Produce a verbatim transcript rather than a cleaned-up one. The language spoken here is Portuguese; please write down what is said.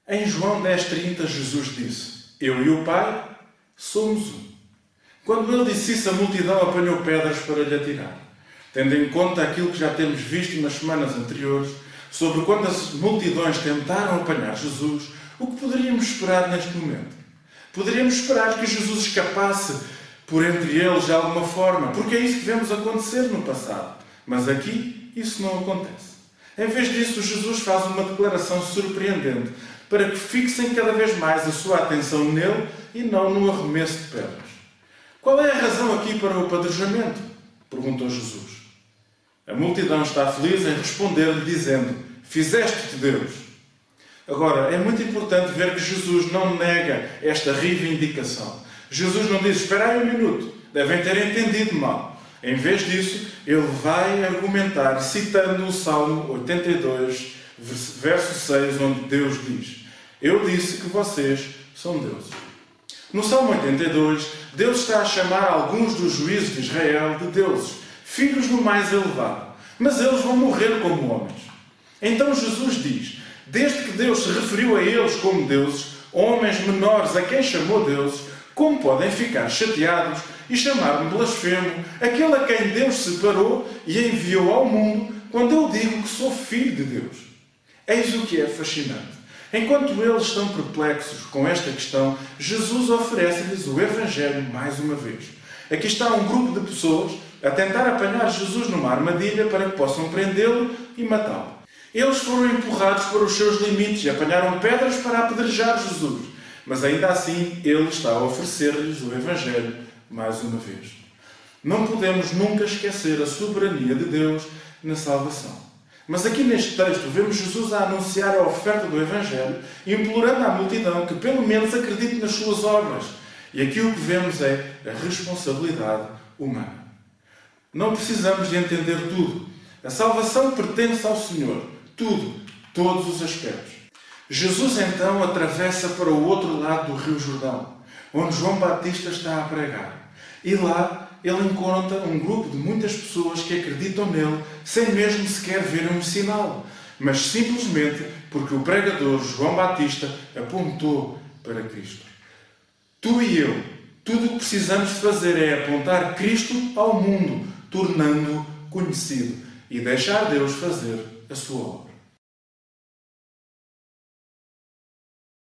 Em João dez, trinta, Jesus disse: Eu e o Pai somos um. Quando ele disse isso, a multidão apanhou pedras para lhe atirar. Tendo em conta aquilo que já temos visto nas semanas anteriores, sobre quando as multidões tentaram apanhar Jesus, o que poderíamos esperar neste momento? Poderíamos esperar que Jesus escapasse por entre eles de alguma forma, porque é isso que vemos acontecer no passado. Mas aqui isso não acontece. Em vez disso, Jesus faz uma declaração surpreendente para que fixem cada vez mais a sua atenção nele e não no arremesso de pedras. Qual é a razão aqui para o apedrejamento? Perguntou Jesus. A multidão está feliz em responder-lhe dizendo: Fizeste-te Deus. Agora, é muito importante ver que Jesus não nega esta reivindicação. Jesus não diz: Espera aí um minuto, devem ter entendido mal. Em vez disso, ele vai argumentar citando o Salmo oitenta e dois, verso seis, onde Deus diz: Eu disse que vocês são deuses. No Salmo oitenta e dois, Deus está a chamar alguns dos juízes de Israel de deuses, filhos do mais elevado, mas eles vão morrer como homens. Então Jesus diz: desde que Deus se referiu a eles como deuses, homens menores a quem chamou deuses, como podem ficar chateados e chamar-me blasfemo aquele a quem Deus separou e enviou ao mundo quando eu digo que sou filho de Deus? Eis o que é fascinante. Enquanto eles estão perplexos com esta questão, Jesus oferece-lhes o Evangelho mais uma vez. Aqui está um grupo de pessoas a tentar apanhar Jesus numa armadilha para que possam prendê-lo e matá-lo. Eles foram empurrados para os seus limites e apanharam pedras para apedrejar Jesus. Mas ainda assim, ele está a oferecer-lhes o Evangelho mais uma vez. Não podemos nunca esquecer a soberania de Deus na salvação. Mas aqui neste texto vemos Jesus a anunciar a oferta do Evangelho, implorando à multidão que pelo menos acredite nas suas obras. E aqui o que vemos é a responsabilidade humana. Não precisamos de entender tudo. A salvação pertence ao Senhor. Tudo, todos os aspectos. Jesus então atravessa para o outro lado do Rio Jordão, onde João Batista está a pregar. E lá ele encontra um grupo de muitas pessoas que acreditam nele sem mesmo sequer verem um sinal, mas simplesmente porque o pregador João Batista apontou para Cristo. Tu e eu, tudo o que precisamos de fazer é apontar Cristo ao mundo, tornando-o conhecido e deixar Deus fazer a sua obra.